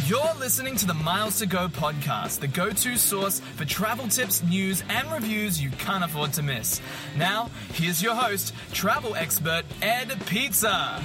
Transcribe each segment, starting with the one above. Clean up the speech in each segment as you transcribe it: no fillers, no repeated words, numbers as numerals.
You're listening to the Miles to Go podcast, the go-to source for travel tips, news, and reviews you can't afford to miss. Now, here's your host, travel expert Ed Pizza.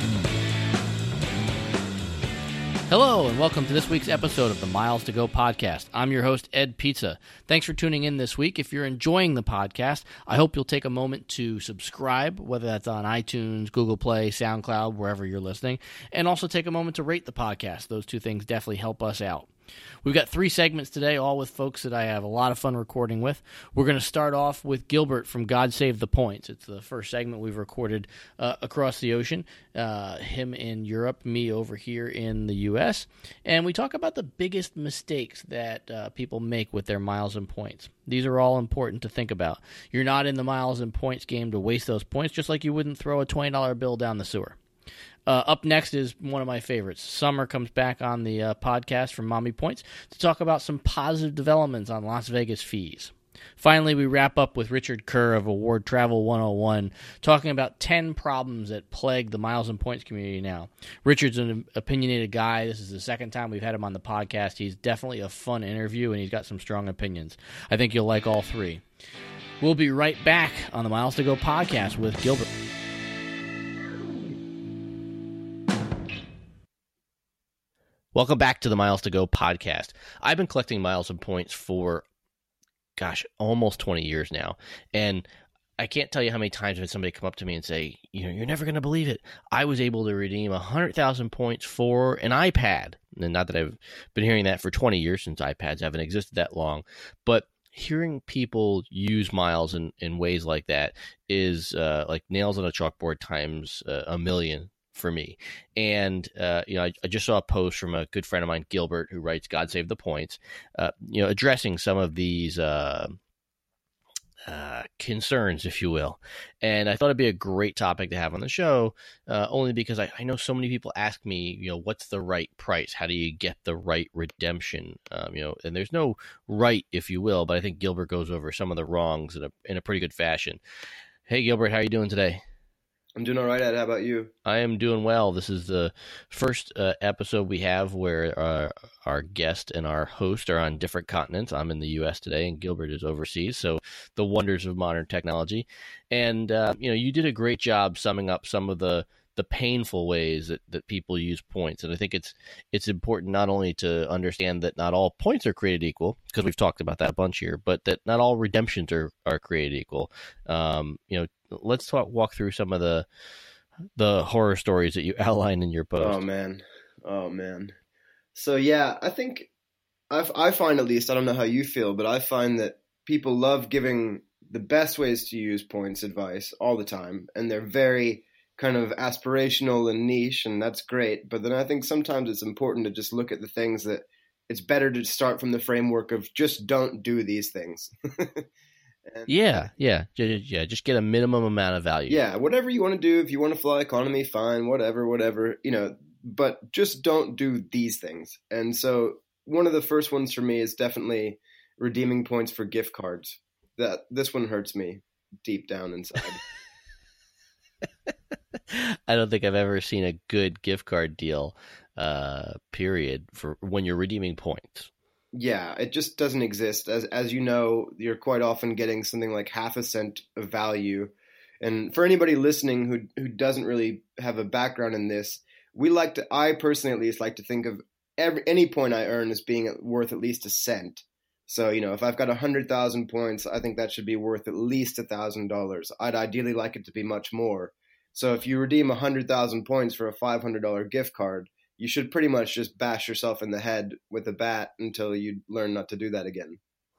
Hello, and welcome to this week's episode of the Miles to Go podcast. I'm your host, Ed Pizza. Thanks for tuning in this week. If you're enjoying the podcast, I hope you'll take a moment to subscribe, whether that's on iTunes, Google Play, SoundCloud, wherever you're listening, and also take a moment to rate the podcast. Those two things definitely help us out. We've got 3 segments today, all with folks that I have a lot of fun recording with. We're going to start off with Gilbert from God Save the Points. It's the first segment we've recorded across the ocean, him in Europe, me over here in the U.S., and we talk about the biggest mistakes that people make with their miles and points. These are all important to think about. You're not in the miles and points game to waste those points, just like you wouldn't throw a $20 bill down the sewer. Up next is one of my favorites. Summer comes back on the podcast from Mommy Points to talk about some positive developments on Las Vegas fees. Finally, we wrap up with Richard Kerr of Award Travel 101, talking about 10 problems that plague the miles and points community now. Richard's an opinionated guy. This is the second time we've had him on the podcast. He's definitely a fun interview, and he's got some strong opinions. I think you'll like all 3. We'll be right back on the Miles to Go podcast with Gilbert. Welcome back to the Miles to Go podcast. I've been collecting miles and points for, almost 20 years now. And I can't tell you how many times I've had somebody come up to me and say, you're never going to believe it. I was able to redeem 100,000 points for an iPad. And not that I've been hearing that for 20 years since iPads haven't existed that long. But hearing people use miles in ways like that is like nails on a chalkboard times a million. For me. And, I just saw a post from a good friend of mine, Gilbert, who writes God Save the Points, addressing some of these concerns, if you will. And I thought it'd be a great topic to have on the show, only because I know so many people ask me, what's the right price? How do you get the right redemption? And there's no right, if you will, but I think Gilbert goes over some of the wrongs in a pretty good fashion. Hey, Gilbert, how are you doing today? I'm doing all right, Ed. How about you? I am doing well. This is the first episode we have where our guest and our host are on different continents. I'm in the U.S. today, and Gilbert is overseas, so the wonders of modern technology. And, you did a great job summing up some of the painful ways that people use points. And I think it's important not only to understand that not all points are created equal, because we've talked about that a bunch here, but that not all redemptions are created equal. Let's walk through some of the horror stories that you outlined in your post. Oh man. So yeah, I think I find, at least, I don't know how you feel, but I find that people love giving the best ways to use points advice all the time, and they're very kind of aspirational and niche, and that's great. But then I think sometimes it's important to just look at the things that it's better to start from the framework of just don't do these things. Yeah. Just get a minimum amount of value. Yeah, whatever you want to do. If you want to fly economy, fine, whatever, but just don't do these things. And so one of the first ones for me is definitely redeeming points for gift cards. This one hurts me deep down inside. I don't think I've ever seen a good gift card deal, period, for when you're redeeming points. Yeah, it just doesn't exist. As you know, you're quite often getting something like half a cent of value. And for anybody listening who doesn't really have a background in this, I personally at least like to think of any point I earn as being worth at least a cent. So, if I've got 100,000 points, I think that should be worth at least $1,000. I'd ideally like it to be much more. So if you redeem 100,000 points for a $500 gift card, you should pretty much just bash yourself in the head with a bat until you learn not to do that again.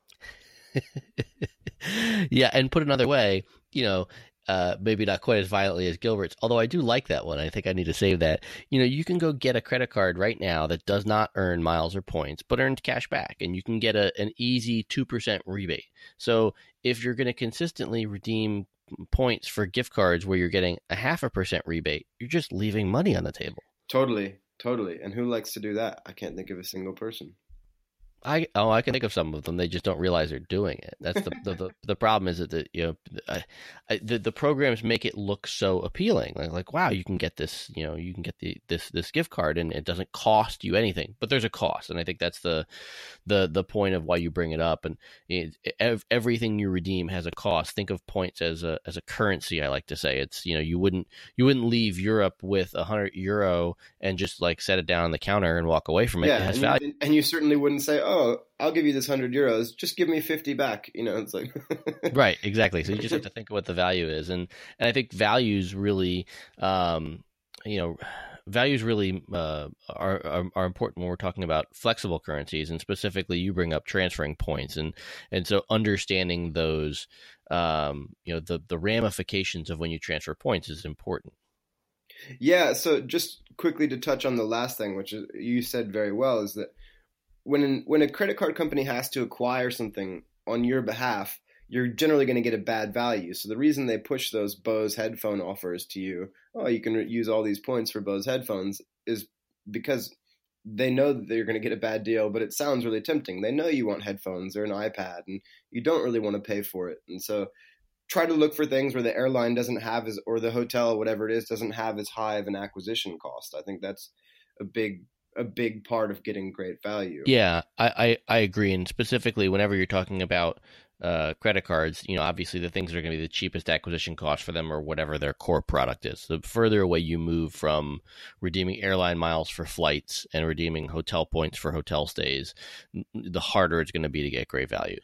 Yeah, and put another way, maybe not quite as violently as Gilbert's, although I do like that one. I think I need to save that. You can go get a credit card right now that does not earn miles or points, but earns cash back, and you can get an easy 2% rebate. So if you're going to consistently redeem points for gift cards where you're getting a 0.5% rebate, you're just leaving money on the table. Totally. And who likes to do that? I can't think of a single person. I can think of some of them. They just don't realize they're doing it. That's the problem is that the programs make it look so appealing. Like wow, you can get this, you can get this gift card and it doesn't cost you anything, but there's a cost, and I think that's the point of why you bring it up. And everything you redeem has a cost. Think of points as a currency. I like to say it's you wouldn't leave Europe with €100 and just like set it down on the counter and walk away from it. Yeah, it has value. And you certainly wouldn't say, "Oh, I'll give you this €100. Just give me 50 back." It's like right, exactly. So you just have to think of what the value is, and I think values really, are important when we're talking about flexible currencies, and specifically, you bring up transferring points, and so understanding those, the ramifications of when you transfer points is important. Yeah. So just quickly to touch on the last thing, which is, you said very well, is that when a credit card company has to acquire something on your behalf, you're generally going to get a bad value. So the reason they push those Bose headphone offers to you, you can use all these points for Bose headphones, is because they know that they're going to get a bad deal, but it sounds really tempting. They know you want headphones or an iPad, and you don't really want to pay for it. And so try to look for things where the airline doesn't have or the hotel, whatever it is, doesn't have as high of an acquisition cost. I think that's a big part of getting great value. Yeah, I agree. And specifically, whenever you're talking about credit cards, obviously the things that are going to be the cheapest acquisition cost for them or whatever their core product is. The further away you move from redeeming airline miles for flights and redeeming hotel points for hotel stays, the harder it's going to be to get great value.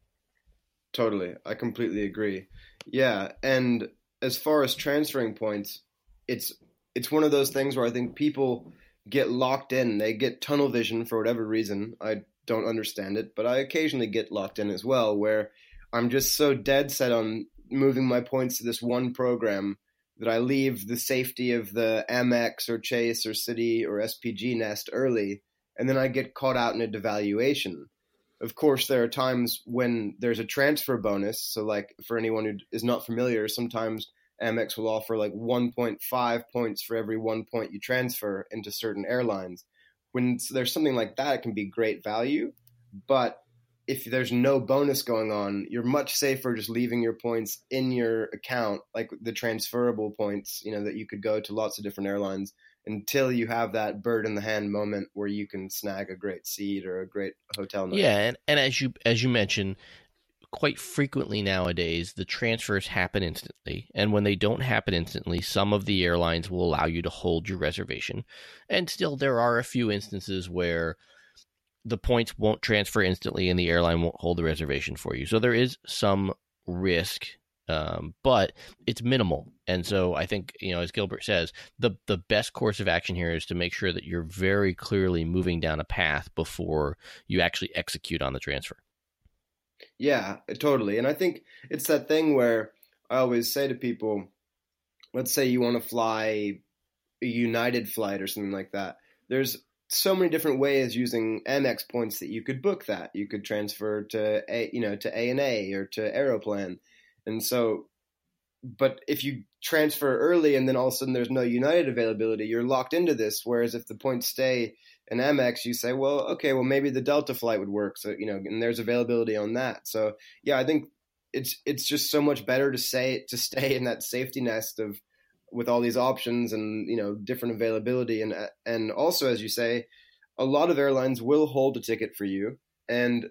Totally. I completely agree. Yeah. And as far as transferring points, it's one of those things where I think people get locked in. They get tunnel vision for whatever reason. I don't understand it, but I occasionally get locked in as well, where I'm just so dead set on moving my points to this one program that I leave the safety of the Amex or Chase or Citi or SPG nest early, and then I get caught out in a devaluation. Of course, there are times when there's a transfer bonus. So like for anyone who is not familiar, sometimes Amex will offer like 1.5 points for every 1 point you transfer into certain airlines. When there's something like that, it can be great value. But if there's no bonus going on, you're much safer just leaving your points in your account, like the transferable points, that you could go to lots of different airlines until you have that bird in the hand moment where you can snag a great seat or a great hotel night. Yeah, and as you mentioned, quite frequently nowadays, the transfers happen instantly. And when they don't happen instantly, some of the airlines will allow you to hold your reservation. And still, there are a few instances where the points won't transfer instantly and the airline won't hold the reservation for you. So there is some risk, but it's minimal. And so I think, as Gilbert says, the best course of action here is to make sure that you're very clearly moving down a path before you actually execute on the transfer. Yeah, totally. And I think it's that thing where I always say to people, let's say you want to fly a United flight or something like that. There's so many different ways using Amex points that you could book that. You could transfer to ANA or to Aeroplan. And so, but if you transfer early and then all of a sudden there's no United availability, you're locked into this. Whereas if the points stay in Amex, you say, well, maybe the Delta flight would work. So, and there's availability on that. So yeah, I think it's just so much better to stay in that safety nest with all these options and, different availability. And also, as you say, a lot of airlines will hold a ticket for you, and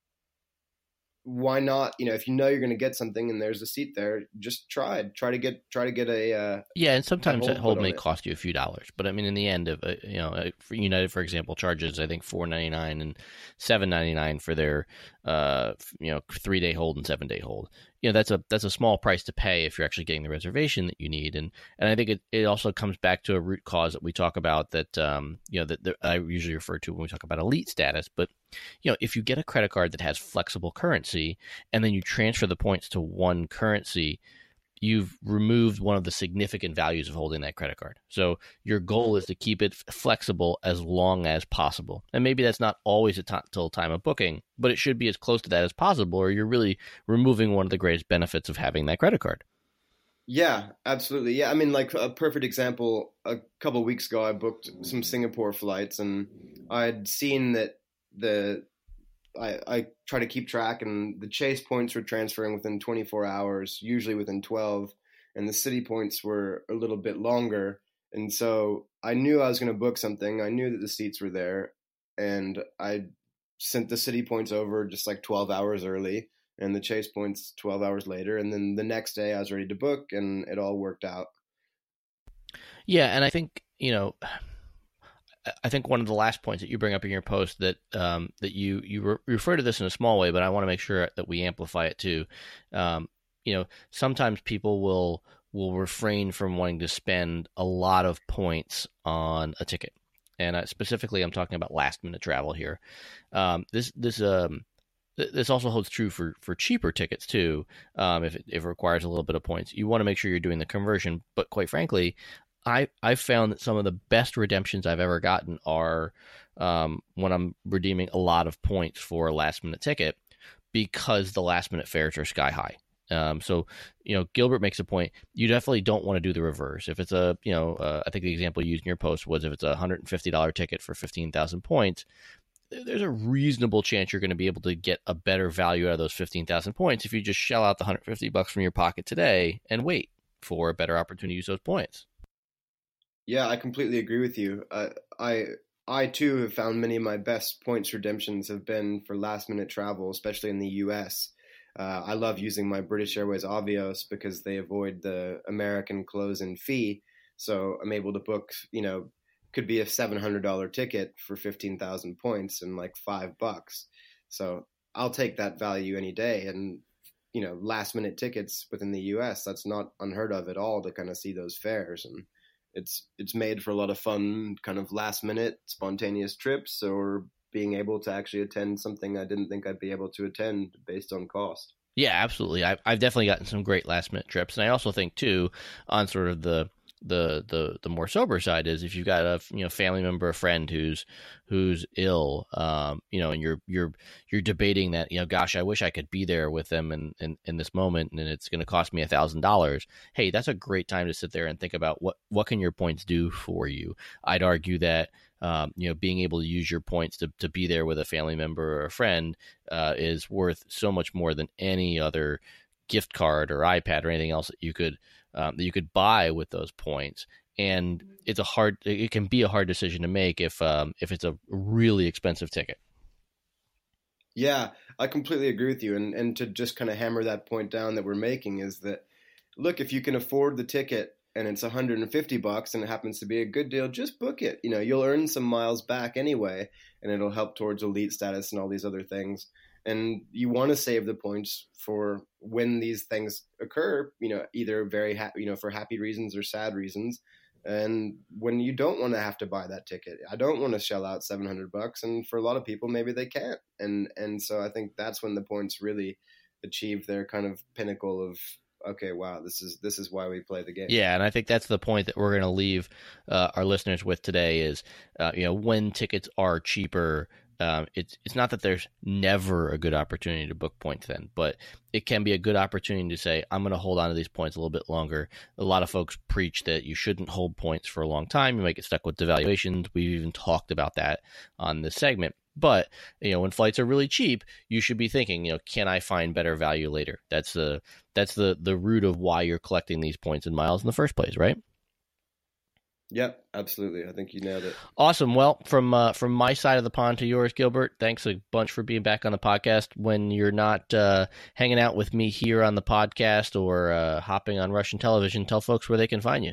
why not? If you're going to get something and there's a seat there, just try to get a yeah. And sometimes that hold may cost you a few dollars, but I mean, in the end, for United, for example, charges I think $4.99 and $7.99 for their 3-day hold and 7-day hold. That's a small price to pay if you're actually getting the reservation that you need. And I think it also comes back to a root cause that we talk about that that I usually refer to when we talk about elite status. But if you get a credit card that has flexible currency and then you transfer the points to one currency, you've removed one of the significant values of holding that credit card. So your goal is to keep it flexible as long as possible. And maybe that's not always till time of booking, but it should be as close to that as possible, or you're really removing one of the greatest benefits of having that credit card. Yeah, absolutely. Yeah, I mean, like a perfect example, a couple of weeks ago, I booked some Singapore flights, and I'd seen that the I try to keep track, and the chase points were transferring within 24 hours, usually within 12, and the city points were a little bit longer. And so I knew I was going to book something. I knew that the seats were there, and I sent the city points over just like 12 hours early and the chase points 12 hours later. And then the next day I was ready to book, and it all worked out. Yeah, and I think, I think one of the last points that you bring up in your post that that you refer to this in a small way, but I want to make sure that we amplify it too. Sometimes people will refrain from wanting to spend a lot of points on a ticket, and specifically, I'm talking about last minute travel here. This also holds true for cheaper tickets too. If it requires a little bit of points, you want to make sure you're doing the conversion. But quite frankly, I've found that some of the best redemptions I've ever gotten are when I'm redeeming a lot of points for a last minute ticket, because the last minute fares are sky high. So Gilbert makes a point. You definitely don't want to do the reverse. If it's I think the example you used in your post was if it's a $150 ticket for 15,000 points, there's a reasonable chance you're going to be able to get a better value out of those 15,000 points if you just shell out the $150 from your pocket today and wait for a better opportunity to use those points. Yeah, I completely agree with you. I too have found many of my best points redemptions have been for last minute travel, especially in the U.S. I love using my British Airways Avios because they avoid the American close-in fee. So I'm able to book, could be a $700 ticket for 15,000 points and like $5. So I'll take that value any day. And, last minute tickets within the U.S., that's not unheard of at all to kind of see those fares. And it's made for a lot of fun, kind of last minute spontaneous trips, or being able to actually attend something I didn't think I'd be able to attend based on cost. Yeah, absolutely. I've definitely gotten some great last minute trips, and I also think too, on sort of the more sober side, is if you've got a family member, a friend who's ill, and you're debating that, gosh, I wish I could be there with them in this moment, and it's going to cost me $1,000. Hey, that's a great time to sit there and think about what can your points do for you. I'd argue that being able to use your points to be there with a family member or a friend is worth so much more than any other gift card or iPad or anything else that you could buy with those points. And it can be a hard decision to make if it's a really expensive ticket. Yeah, I completely agree with you. And to just kind of hammer that point down that we're making is that, look, if you can afford the ticket and it's $150 and it happens to be a good deal, just book it. You'll earn some miles back anyway, and it'll help towards elite status and all these other things. And you want to save the points for when these things occur, either very happy, for happy reasons or sad reasons. And when you don't want to have to buy that ticket, I don't want to shell out $700. And for a lot of people, maybe they can't. And so I think that's when the points really achieve their kind of pinnacle of, okay, wow, this is why we play the game. Yeah, and I think that's the point that we're going to leave our listeners with today is, when tickets are cheaper, it's not that there's never a good opportunity to book points then, but it can be a good opportunity to say, I'm going to hold on to these points a little bit longer. A lot of folks preach that you shouldn't hold points for a long time. You might get stuck with devaluations. We've even talked about that on this segment. But, when flights are really cheap, you should be thinking, can I find better value later? That's the root of why you're collecting these points and miles in the first place, right? Yep, absolutely. I think you nailed it. Awesome. Well, from my side of the pond to yours, Gilbert, thanks a bunch for being back on the podcast. When you're not hanging out with me here on the podcast or hopping on Russian television, tell folks where they can find you.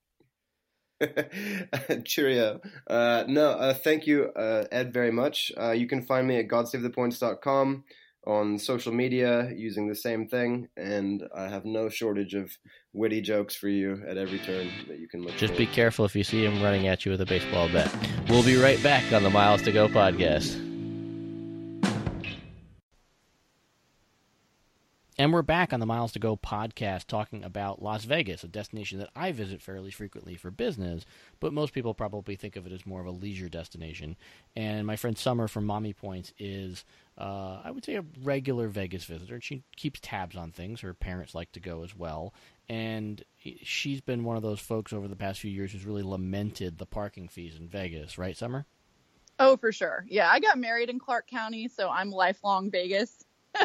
Cheerio. Thank you, Ed, very much. You can find me at godsavethepoints.com on social media using the same thing, and I have no shortage of witty jokes for you at every turn that you can look Just for. Be careful if you see him running at you with a baseball bat. We'll be right back on the Miles to Go podcast. And we're back on the Miles to Go podcast talking about Las Vegas, a destination that I visit fairly frequently for business, but most people probably think of it as more of a leisure destination. And my friend Summer from Mommy Points is, I would say, a regular Vegas visitor. She keeps tabs on things. Her parents like to go as well. And she's been one of those folks over the past few years who's really lamented the parking fees in Vegas. Right, Summer? Oh, for sure. Yeah, I got married in Clark County, so I'm lifelong Vegas.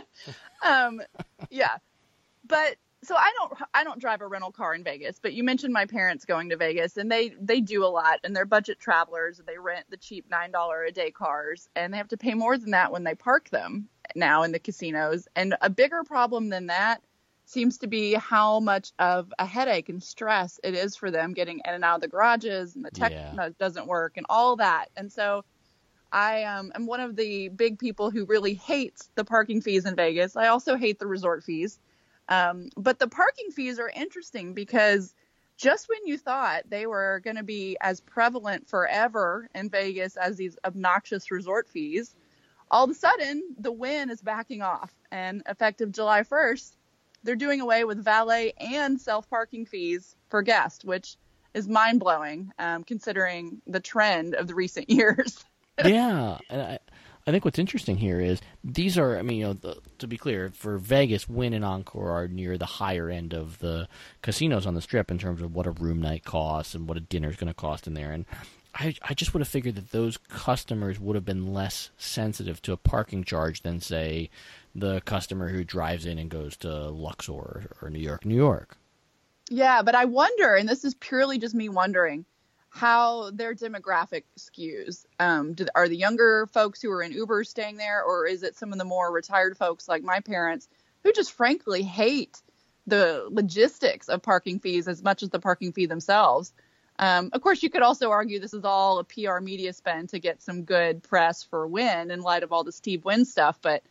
Yeah, but so I don't drive a rental car in Vegas. But you mentioned my parents going to Vegas, and they do a lot, and they're budget travelers. And they rent the cheap $9 a day cars, and they have to pay more than that when they park them now in the casinos. And a bigger problem than that seems to be how much of a headache and stress it is for them getting in and out of the garages, and the tech doesn't work and all that. And so I am one of the big people who really hates the parking fees in Vegas. I also hate the resort fees. But the parking fees are interesting because just when you thought they were going to be as prevalent forever in Vegas as these obnoxious resort fees, all of a sudden the Wynn is backing off. And effective July 1st, they're doing away with valet and self-parking fees for guests, which is mind-blowing considering the trend of the recent years. Yeah, and I think what's interesting here is these are, I mean, to be clear, for Vegas, Wynn and Encore are near the higher end of the casinos on the Strip in terms of what a room night costs and what a dinner is going to cost in there. And I just would have figured that those customers would have been less sensitive to a parking charge than, say, the customer who drives in and goes to Luxor or New York. Yeah, but I wonder, and this is purely just me wondering, how their demographic skews. Are the younger folks who are in Uber staying there, or is it some of the more retired folks like my parents who just frankly hate the logistics of parking fees as much as the parking fee themselves? Of course, you could also argue this is all a PR media spend to get some good press for Wynn in light of all the Steve Wynn stuff. But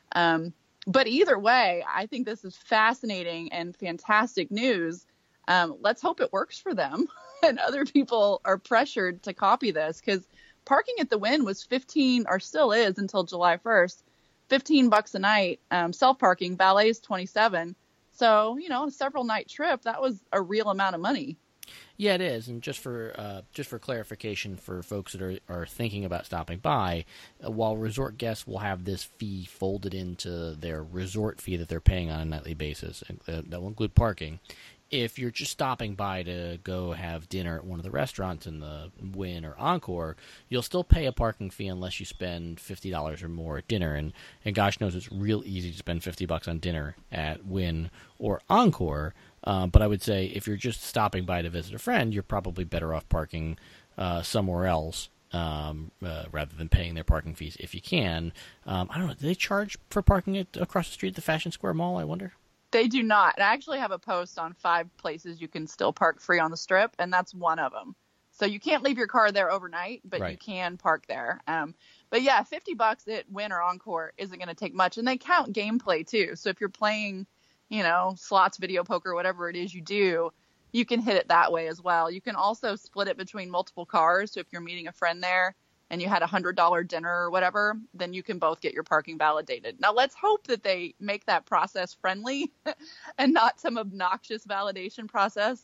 either way, I think this is fascinating and fantastic news. Let's hope it works for them and other people are pressured to copy this, because parking at the Wynn was $15, or still is until July 1st, $15 a night. Self-parking, valet is $27. So, a several night trip, that was a real amount of money. Yeah, it is. And just for clarification for folks that are thinking about stopping by, while resort guests will have this fee folded into their resort fee that they're paying on a nightly basis, that will include parking. If you're just stopping by to go have dinner at one of the restaurants in the Wynn or Encore, you'll still pay a parking fee unless you spend $50 or more at dinner. And gosh knows it's real easy to spend $50 on dinner at Wynn or Encore. But I would say if you're just stopping by to visit a friend, you're probably better off parking somewhere else rather than paying their parking fees if you can. I don't know. Do they charge for parking across the street at the Fashion Square Mall, I wonder? They do not. I actually have a post on 5 places you can still park free on the Strip, and that's one of them. So you can't leave your car there overnight, but right. You can park there. But yeah, $50 at Wynn or Encore isn't going to take much, and they count gameplay too. So if you're playing, slots, video poker, whatever it is you do, you can hit it that way as well. You can also split it between multiple cars. So if you're meeting a friend there and you had $100 dinner or whatever, then you can both get your parking validated. Now, let's hope that they make that process friendly and not some obnoxious validation process.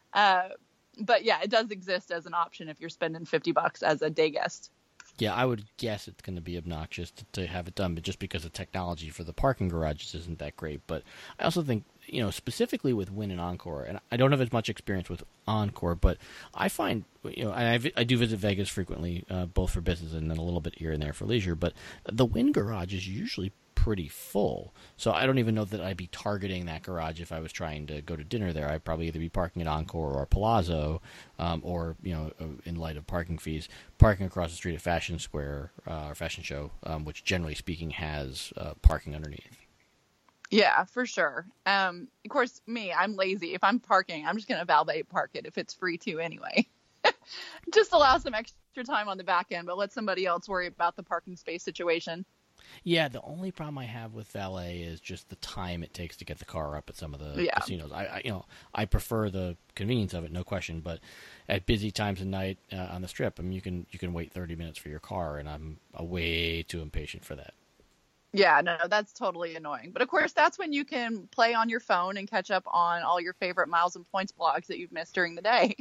But yeah, it does exist as an option if you're spending $50 as a day guest. Yeah, I would guess it's going to be obnoxious to have it done, but just because the technology for the parking garages isn't that great. But I also think, specifically with Wynn and Encore, and I don't have as much experience with Encore, but I find, I do visit Vegas frequently, both for business and then a little bit here and there for leisure, but the Wynn garage is usually pretty full. So I don't even know that I'd be targeting that garage if I was trying to go to dinner there. I'd probably either be parking at Encore or Palazzo, or, in light of parking fees, parking across the street at Fashion Square or Fashion Show, which generally speaking has parking underneath. Yeah, for sure. Of course, I'm lazy. If I'm parking, I'm just going to valet park it if it's free to anyway. Just allow some extra time on the back end, but let somebody else worry about the parking space situation. Yeah, the only problem I have with valet is just the time it takes to get the car up at some of the casinos. I prefer the convenience of it, no question. But at busy times of night on the Strip, you can wait 30 minutes for your car, and I'm way too impatient for that. Yeah, no, that's totally annoying. But of course, that's when you can play on your phone and catch up on all your favorite Miles and Points blogs that you've missed during the day.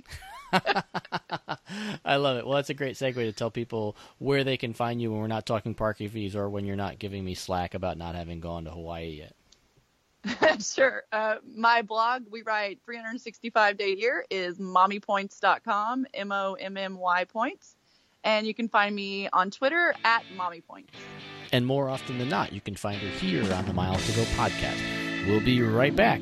I love it. Well, that's a great segue to tell people where they can find you when we're not talking parking fees or when you're not giving me slack about not having gone to Hawaii yet. Sure. My blog, we write 365 day a year, is mommypoints.com, MOMMY points. And you can find me on Twitter at Mommy Points. And more often than not, you can find her here on the Miles to Go podcast. We'll be right back.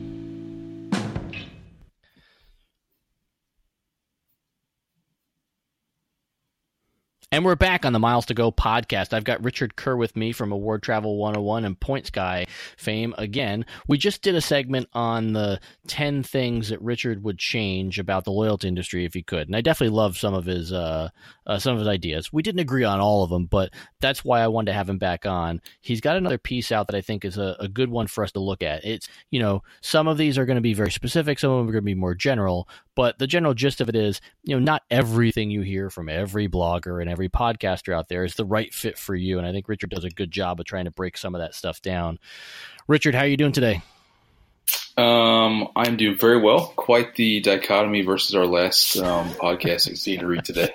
And we're back on the Miles to Go podcast. I've got Richard Kerr with me from Award Travel 101 and Points Guy fame again. We just did a segment on the 10 things that Richard would change about the loyalty industry if he could. And I definitely love some of his ideas. We didn't agree on all of them, but that's why I wanted to have him back on. He's got another piece out that I think is a good one for us to look at. It's, some of these are going to be very specific. Some of them are going to be more general. But the general gist of it is, not everything you hear from every blogger and every podcaster out there is the right fit for you. And I think Richard does a good job of trying to break some of that stuff down. Richard, how are you doing today? I'm doing very well. Quite the dichotomy versus our last podcasting scenery today.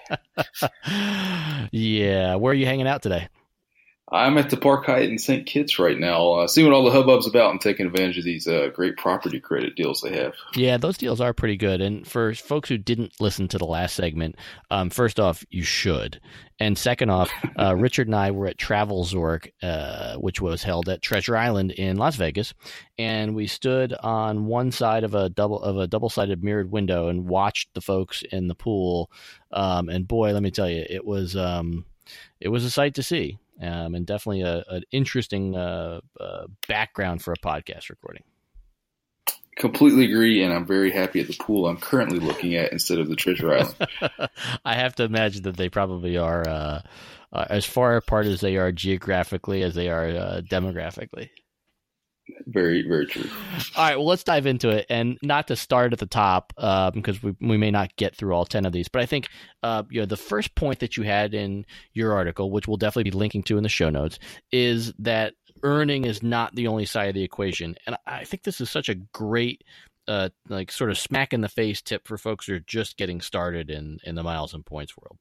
Yeah. Where are you hanging out today? I'm at the Park Hyatt in St. Kitts right now, seeing what all the hubbub's about and taking advantage of these great property credit deals they have. Yeah, those deals are pretty good. And for folks who didn't listen to the last segment, first off, you should. And second off, Richard and I were at Travel Zork, which was held at Treasure Island in Las Vegas, and we stood on one side of a double-sided mirrored window and watched the folks in the pool. And boy, let me tell you, it was a sight to see. And definitely an interesting background for a podcast recording. Completely agree, and I'm very happy at the pool I'm currently looking at instead of the Treasure Island. I have to imagine that they probably are as far apart as they are geographically as they are demographically. Very, very true. All right, well, let's dive into it. And not to start at the top, because we may not get through all 10 of these, but I think the first point that you had in your article, which we'll definitely be linking to in the show notes, is that earning is not the only side of the equation. And I think this is such a great sort of smack in the face tip for folks who are just getting started in the miles and points world.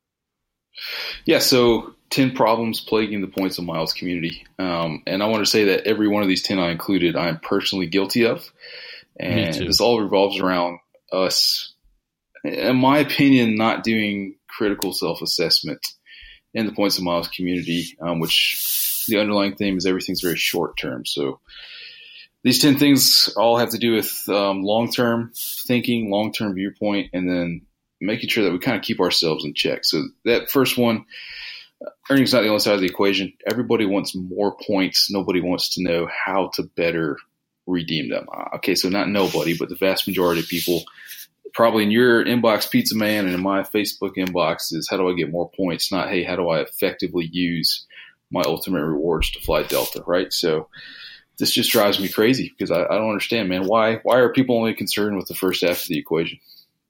Yeah, so 10 problems plaguing the points and miles community. And I want to say that every one of these 10 I included, I'm personally guilty of. And this all revolves around us, in my opinion, not doing critical self-assessment in the points and miles community, which the underlying theme is everything's very short term. So these 10 things all have to do with long-term thinking, long-term viewpoint, and then making sure that we kind of keep ourselves in check. So that first one, earning is not the only side of the equation. Everybody wants more points. Nobody wants to know how to better redeem them. Okay, so not nobody, but the vast majority of people, probably in your inbox, Pizza Man, and in my Facebook inbox is, how do I get more points? Not, hey, how do I effectively use my ultimate rewards to fly Delta, right? So this just drives me crazy because I don't understand, man. Why are people only concerned with the first half of the equation?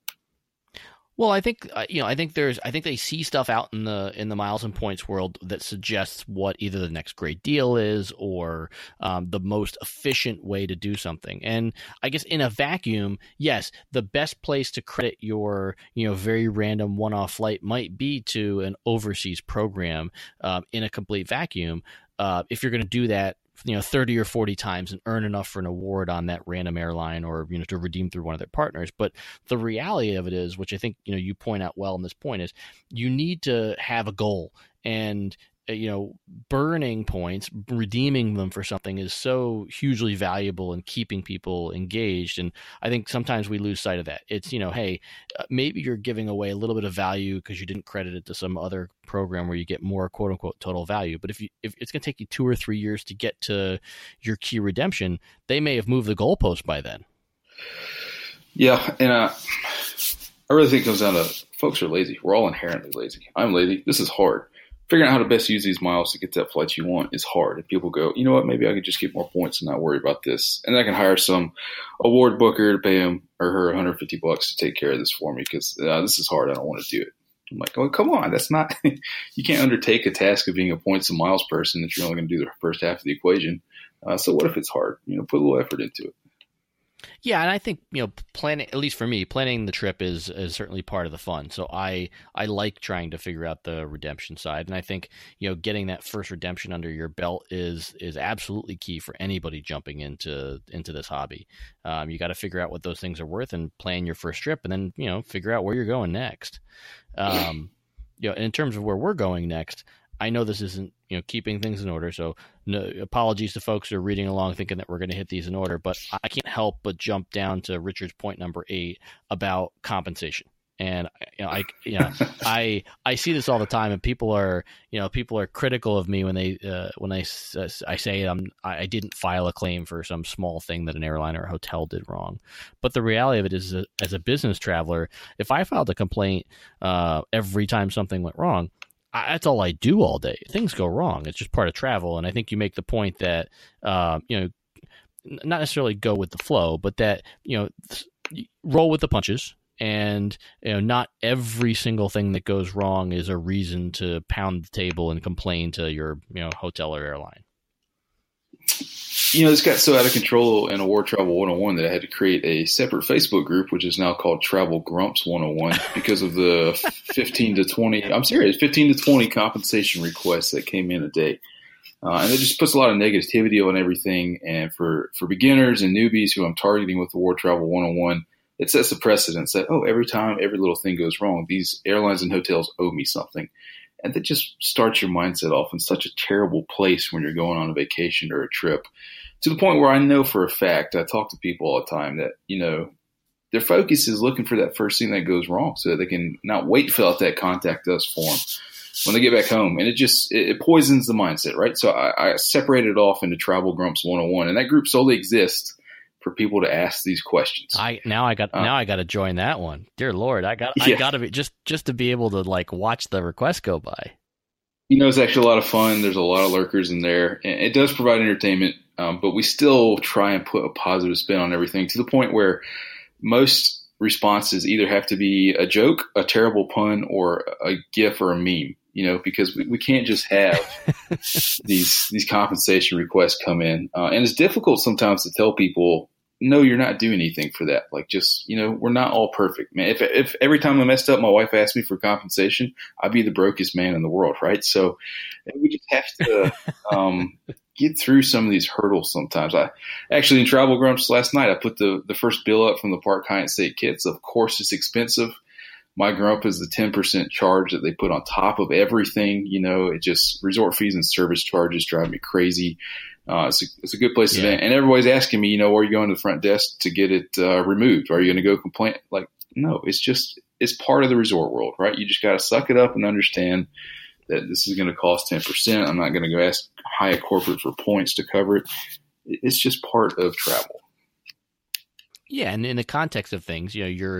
Well, I think I think they see stuff out in the miles and points world that suggests what either the next great deal is or the most efficient way to do something. And I guess in a vacuum, yes, the best place to credit your very random one-off flight might be to an overseas program in a complete vacuum. If you're going to do that 30 or 40 times and earn enough for an award on that random airline or, to redeem through one of their partners. But the reality of it is, which I think, you point out well in this point, is you need to have a goal. And burning points, redeeming them for something is so hugely valuable in keeping people engaged. And I think sometimes we lose sight of that. It's, hey, maybe you're giving away a little bit of value because you didn't credit it to some other program where you get more quote unquote total value. But if it's going to take you 2 or 3 years to get to your key redemption, they may have moved the goalpost by then. Yeah. And I really think it comes down to folks are lazy. We're all inherently lazy. I'm lazy. This is hard. Figuring out how to best use these miles to get that flight you want is hard. And people go, you know what, maybe I could just get more points and not worry about this. And I can hire some award booker to pay him or her $150 to take care of this for me because this is hard. I don't want to do it. I'm like, oh, come on. That's not – you can't undertake a task of being a points and miles person if you're only going to do the first half of the equation. So what if it's hard? Put a little effort into it. Yeah, and I think planning, at least for me, planning the trip is certainly part of the fun. So I like trying to figure out the redemption side, and I think getting that first redemption under your belt is absolutely key for anybody jumping into this hobby. You got to figure out what those things are worth and plan your first trip, and then figure out where you're going next. in terms of where we're going next, I know this isn't, keeping things in order. So no apologies to folks who are reading along thinking that we're going to hit these in order, but I can't help but jump down to Richard's point number 8 about compensation. And I see this all the time, and people are critical of me when I say I didn't file a claim for some small thing that an airline or a hotel did wrong. But the reality of it is, as a business traveler, if I filed a complaint every time something went wrong, that's all I do all day. Things go wrong. It's just part of travel. And I think you make the point that not necessarily go with the flow, but that roll with the punches. And not every single thing that goes wrong is a reason to pound the table and complain to your hotel or airline. This got so out of control in Award Travel 101 that I had to create a separate Facebook group, which is now called Travel Grumps 101, because of the 15 to 20 compensation requests that came in a day. And it just puts a lot of negativity on everything. And for beginners and newbies who I'm targeting with Award Travel 101, it sets a precedent that, every time every little thing goes wrong, these airlines and hotels owe me something. And that just starts your mindset off in such a terrible place when you're going on a vacation or a trip, to the point where I know for a fact, I talk to people all the time that, their focus is looking for that first thing that goes wrong so that they can not wait to fill out that contact us form when they get back home. And it poisons the mindset, right? So I separated it off into Travel Grumps 101, and that group solely exists for people to ask these questions. Now I got to join that one. Dear Lord, I got to be just to be able to watch the request go by. It's actually a lot of fun. There's a lot of lurkers in there, and it does provide entertainment. But we still try and put a positive spin on everything, to the point where most responses either have to be a joke, a terrible pun, or a GIF or a meme. Because we can't just have these compensation requests come in. And it's difficult sometimes to tell people, no, you're not doing anything for that. We're not all perfect, man. If every time I messed up, my wife asked me for compensation, I'd be the brokest man in the world, right? So we just have to get through some of these hurdles sometimes. I actually, in Travel Grumps last night, I put the first bill up from the Park Hyatt State Kits. Of course, it's expensive. My grump is the 10% charge that they put on top of everything. It just, resort fees and service charges drive me crazy. It's a good place to vent. And everybody's asking me, are you going to the front desk to get it removed? Are you going to go complain? No, it's part of the resort world, right? You just got to suck it up and understand that this is going to cost 10%. I'm not going to go ask Hyatt corporate for points to cover it. It's just part of travel. Yeah, and in the context of things, you're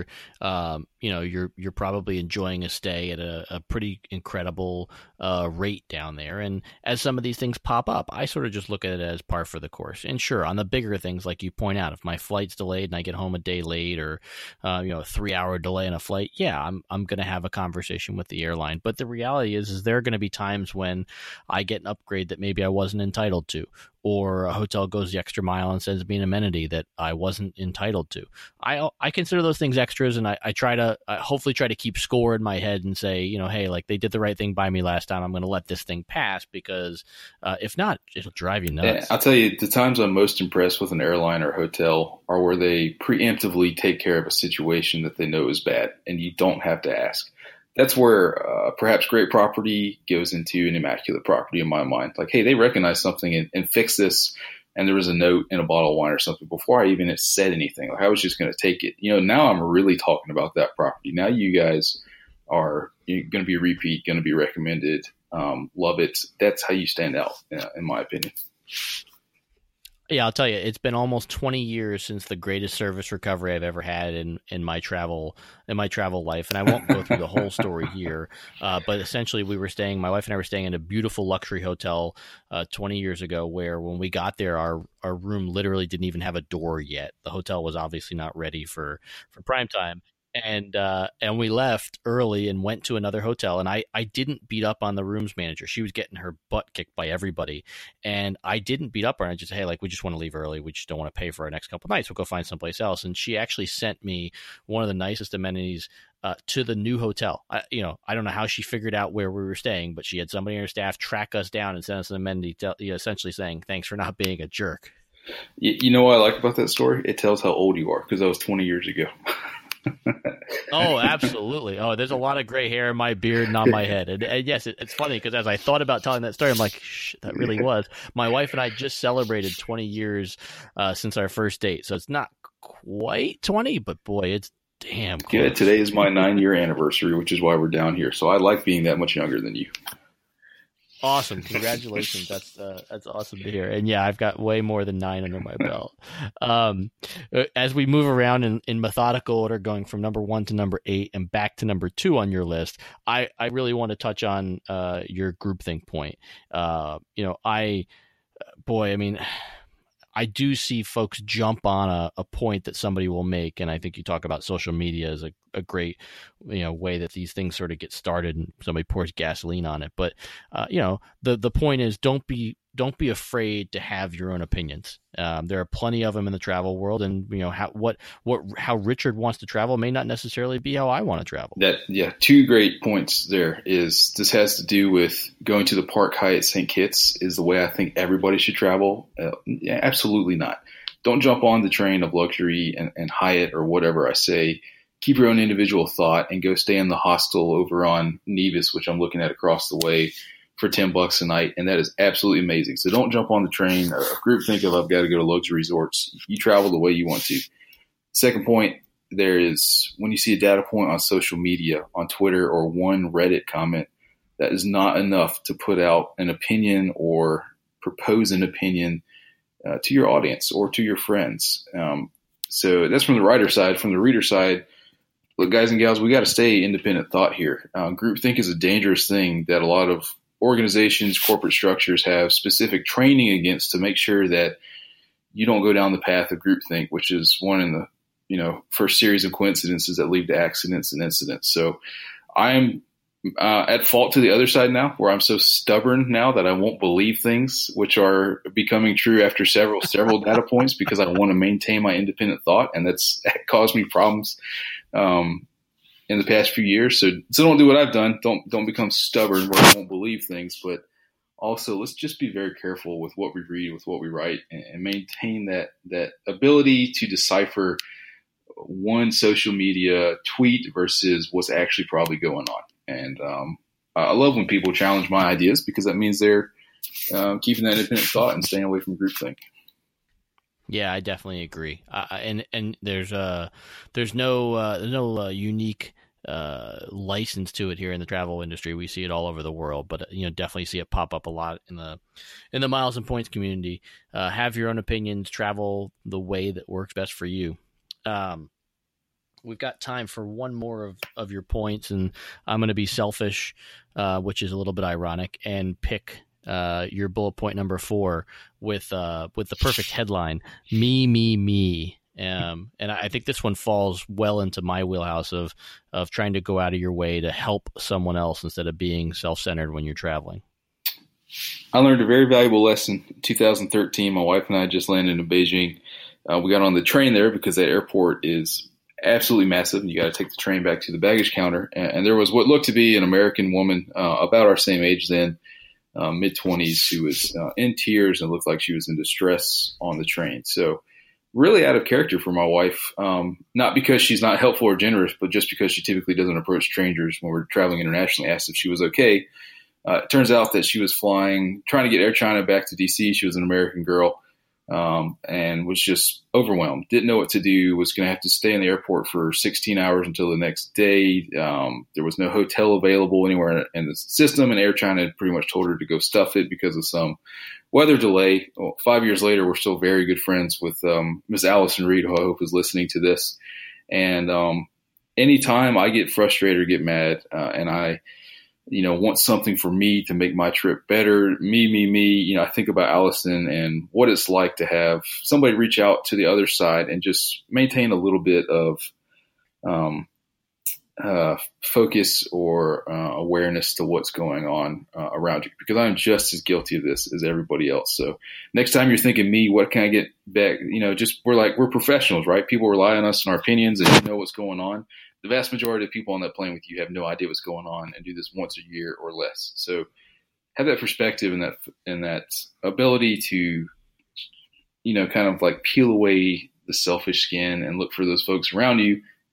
probably enjoying a stay at a pretty incredible rate down there. And as some of these things pop up, I sort of just look at it as par for the course. And sure, on the bigger things, like you point out, if my flight's delayed and I get home a day late, or a 3-hour delay in a flight, I'm going to have a conversation with the airline. But the reality is there are going to be times when I get an upgrade that maybe I wasn't entitled to, or a hotel goes the extra mile and sends me an amenity that I wasn't entitled to. I consider those things extras, and I try to hopefully try to keep score in my head and say, hey, they did the right thing by me last time. I'm going to let this thing pass, because if not, it'll drive you nuts. Yeah, I'll tell you, the times I'm most impressed with an airline or hotel are where they preemptively take care of a situation that they know is bad, and you don't have to ask. That's where perhaps great property goes into an immaculate property in my mind. Hey, they recognize something and fix this, and there was a note in a bottle of wine or something before I even had said anything. I was just going to take it. Now I'm really talking about that property. Now you guys are going to be repeat, going to be recommended, love it. That's how you stand out, in my opinion. Yeah, I'll tell you, it's been almost 20 years since the greatest service recovery I've ever had in my travel life, and I won't go through the whole story here. But essentially, my wife and I were staying in a beautiful luxury hotel 20 years ago, where when we got there, our room literally didn't even have a door yet. The hotel was obviously not ready for prime time. And we left early and went to another hotel, and I didn't beat up on the rooms manager. She was getting her butt kicked by everybody, and I didn't beat up on her. I just said, hey, we just want to leave early. We just don't want to pay for our next couple nights. We'll go find someplace else. And she actually sent me one of the nicest amenities to the new hotel. I don't know how she figured out where we were staying, but she had somebody on her staff track us down and send us an amenity, essentially saying, thanks for not being a jerk. You know what I like about that story? It tells how old you are, because that was 20 years ago. Oh, absolutely. Oh, there's a lot of gray hair in my beard and on my head. And yes, it's funny because as I thought about telling that story, I'm like, that really was. My wife and I just celebrated 20 years since our first date. So it's not quite 20, but boy, it's damn close. Good. Today is my 9-year anniversary, which is why we're down here. So I like being that much younger than you. Awesome. Congratulations. That's awesome to hear. And yeah, I've got way more than 9 under my belt. As we move around in methodical order, going from number 1 to number 8 and back to number 2 on your list, I really want to touch on your groupthink point. I do see folks jump on a point that somebody will make, and I think you talk about social media as a great, way that these things sort of get started and somebody pours gasoline on it. But the point is, don't be afraid to have your own opinions. There are plenty of them in the travel world, and how Richard wants to travel may not necessarily be how I want to travel. Two great points there. Is this has to do with going to the Park Hyatt St. Kitts is the way I think everybody should travel? Absolutely not. Don't jump on the train of luxury and Hyatt or whatever I say. Keep your own individual thought and go stay in the hostel over on Nevis, which I'm looking at across the way, for $10 a night, and that is absolutely amazing. So don't jump on the train or group think of I've got to go to luxury resorts. You travel the way you want to. Second point, there is when you see a data point on social media, on Twitter, or one Reddit comment, that is not enough to put out an opinion or propose an opinion to your audience or to your friends. So that's from the writer side. From the reader side, look, guys and gals, we got to stay independent thought here. Groupthink is a dangerous thing that a lot of organizations, corporate structures have specific training against to make sure that you don't go down the path of groupthink, which is one in the first series of coincidences that lead to accidents and incidents. So I'm at fault to the other side now, where I'm so stubborn now that I won't believe things which are becoming true after several data points, because I want to maintain my independent thought, and that caused me problems in the past few years. So don't do what I've done. Don't become stubborn where I won't believe things, but also let's just be very careful with what we read, with what we write, and maintain that ability to decipher one social media tweet versus what's actually probably going on. And I love when people challenge my ideas, because that means they're keeping that independent thought and staying away from groupthink. Yeah, I definitely agree. And there's no unique license to it here in the travel industry. We see it all over the world, but definitely see it pop up a lot in the Miles and Points community. Have your own opinions, travel the way that works best for you. We've got time for one more of your points, and I'm going to be selfish, which is a little bit ironic, and pick your bullet point number 4 with the perfect headline: "Me, me, me." And I think this one falls well into my wheelhouse of trying to go out of your way to help someone else instead of being self-centered when you're traveling. I learned a very valuable lesson in 2013. My wife and I just landed in Beijing. We got on the train there because that airport is absolutely massive. You got to take the train back to the baggage counter. And there was what looked to be an American woman about our same age then, mid-20s, who was in tears and looked like she was in distress on the train. So really out of character for my wife, not because she's not helpful or generous, but just because she typically doesn't approach strangers when we're traveling internationally. Asked if she was okay. It turns out that she was trying to get Air China back to DC. She was an American girl. And was just overwhelmed. Didn't know what to do. Was going to have to stay in the airport for 16 hours until the next day. There was no hotel available anywhere in the system, and Air China had pretty much told her to go stuff it because of some weather delay. Well, 5 years later, we're still very good friends with Miss Allison Reed, who I hope is listening to this. And anytime I get frustrated or get mad, and I want something for me to make my trip better. Me. I think about Allison and what it's like to have somebody reach out to the other side and just maintain a little bit of focus or awareness to what's going on around you, because I'm just as guilty of this as everybody else. So next time you're thinking, me, what can I get back? We're professionals, right? People rely on us and our opinions, and you know what's going on. The vast majority of people on that plane with you have no idea what's going on and do this once a year or less. So have that perspective and that ability to, kind of like peel away the selfish skin and look for those folks around you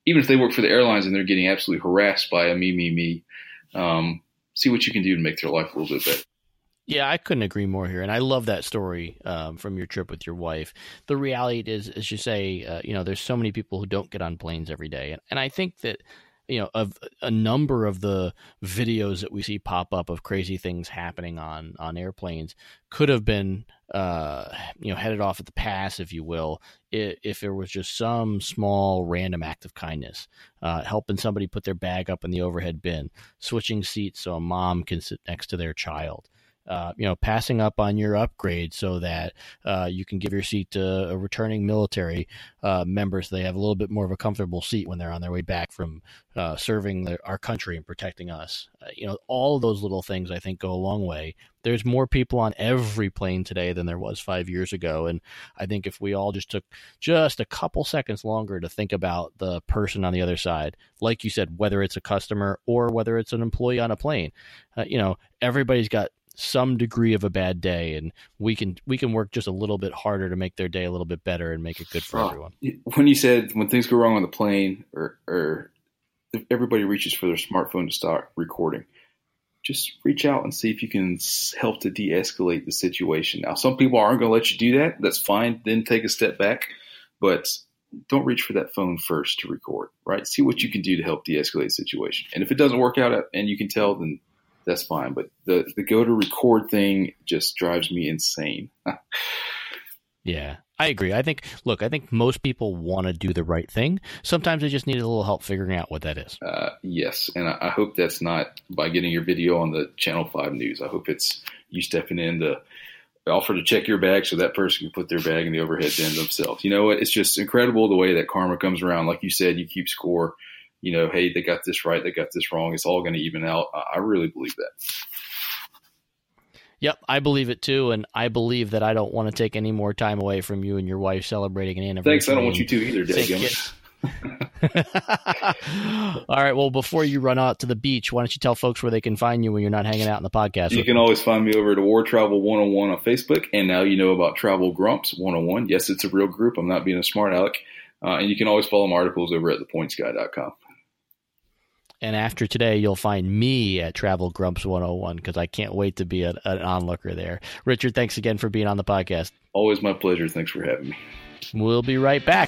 even if they work for the airlines and they're getting absolutely harassed by a me, see what you can do to make their life a little bit better. Yeah, I couldn't agree more here. And I love that story from your trip with your wife. The reality is, as you say, there's so many people who don't get on planes every day. And I think that, of a number of the videos that we see pop up of crazy things happening on airplanes could have been, headed off at the pass, if you will, if there was just some small random act of kindness, helping somebody put their bag up in the overhead bin, switching seats so a mom can sit next to their child. Passing up on your upgrade so that you can give your seat to a returning military member so they have a little bit more of a comfortable seat when they're on their way back from serving our country and protecting us. All of those little things I think go a long way. There's more people on every plane today than there was 5 years ago. And I think if we all just took just a couple seconds longer to think about the person on the other side, like you said, whether it's a customer or whether it's an employee on a plane, everybody's got some degree of a bad day, and we can work just a little bit harder to make their day a little bit better and make it good for everyone. When you said when things go wrong on the plane or everybody reaches for their smartphone to start recording, just reach out and see if you can help to de-escalate the situation. Now, some people aren't going to let you do that. That's fine. Then take a step back, but don't reach for that phone first to record, right? See what you can do to help de-escalate the situation. And if it doesn't work out and you can tell, then that's fine. But the go to record thing just drives me insane. Yeah, I agree. I think most people want to do the right thing. Sometimes they just need a little help figuring out what that is. Yes. And I hope that's not by getting your video on the Channel 5 News. I hope it's you stepping in to offer to check your bag so that person can put their bag in the overhead bin themselves. You know what? It's just incredible the way that karma comes around. Like you said, you keep score. Hey, they got this right, they got this wrong. It's all going to even out. I really believe that. Yep, I believe it too, and I believe that I don't want to take any more time away from you and your wife celebrating an anniversary. Thanks, I don't want you to either, Dadgummit. All right, well, before you run out to the beach, why don't you tell folks where they can find you when you're not hanging out in the podcast? You can always find me over at War Travel 101 on Facebook, and now you know about Travel Grumps 101. Yes, it's a real group. I'm not being a smart aleck. And you can always follow my articles over at thepointsguy.com. And after today, you'll find me at Travel Grumps 101 because I can't wait to be an onlooker there. Richard, thanks again for being on the podcast. Always my pleasure. Thanks for having me. We'll be right back.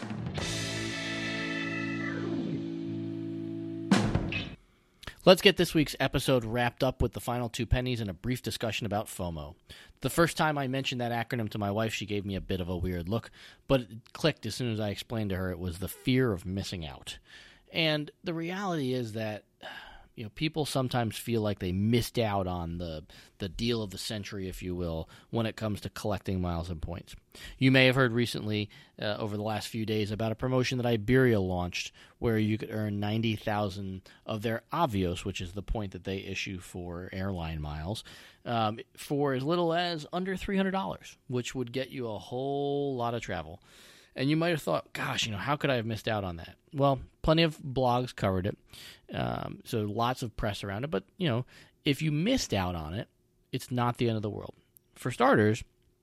Let's get this week's episode wrapped up with the final two pennies and a brief discussion about FOMO. The first time I mentioned that acronym to my wife, she gave me a bit of a weird look, but it clicked as soon as I explained to her it was the fear of missing out. And the reality is that people sometimes feel like they missed out on the deal of the century, if you will, when it comes to collecting miles and points. You may have heard recently, over the last few days, about a promotion that Iberia launched where you could earn 90,000 of their Avios, which is the point that they issue for airline miles, for as little as under $300, which would get you a whole lot of travel. And you might have thought, gosh, how could I have missed out on that? Well, plenty of blogs covered it, so lots of press around it. But, if you missed out on it, it's not the end of the world. For starters,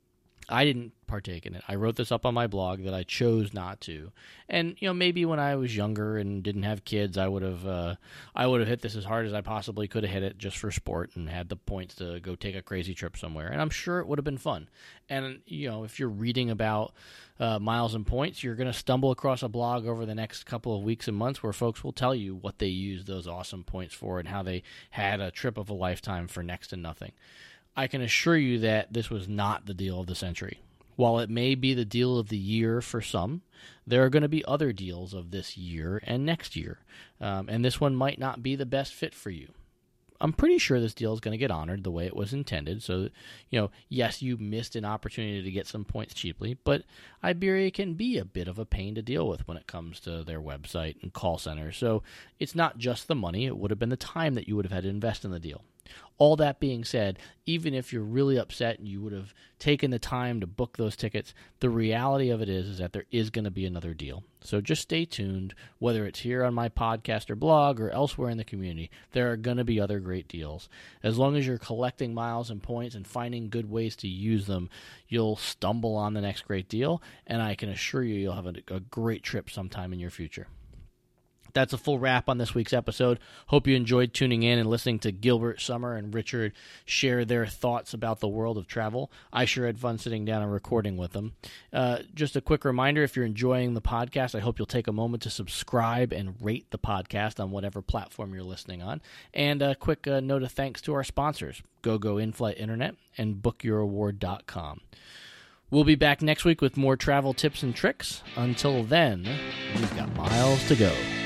I didn't partake in it. I wrote this up on my blog that I chose not to. And, maybe when I was younger and didn't have kids, I would have hit this as hard as I possibly could have hit it just for sport and had the points to go take a crazy trip somewhere. And I'm sure it would have been fun. And, if you're reading about miles and points, you're going to stumble across a blog over the next couple of weeks and months where folks will tell you what they used those awesome points for and how they had a trip of a lifetime for next to nothing. I can assure you that this was not the deal of the century. While it may be the deal of the year for some, there are going to be other deals of this year and next year, and this one might not be the best fit for you. I'm pretty sure this deal is going to get honored the way it was intended. So, yes, you missed an opportunity to get some points cheaply, but Iberia can be a bit of a pain to deal with when it comes to their website and call center. So it's not just the money. It would have been the time that you would have had to invest in the deal. All that being said, even if you're really upset and you would have taken the time to book those tickets, the reality of it is that there is going to be another deal. So just stay tuned, whether it's here on my podcast or blog or elsewhere in the community, there are going to be other great deals. As long as you're collecting miles and points and finding good ways to use them, you'll stumble on the next great deal, and I can assure you you'll have a great trip sometime in your future. That's a full wrap on this week's episode. Hope you enjoyed tuning in and listening to Gilbert, Summer, and Richard share their thoughts about the world of travel. I sure had fun sitting down and recording with them. Just a quick reminder, if you're enjoying the podcast, I hope you'll take a moment to subscribe and rate the podcast on whatever platform you're listening on. And a quick note of thanks to our sponsors, GoGo In-Flight Internet and BookYourAward.com. We'll be back next week with more travel tips and tricks. Until then, we've got miles to go.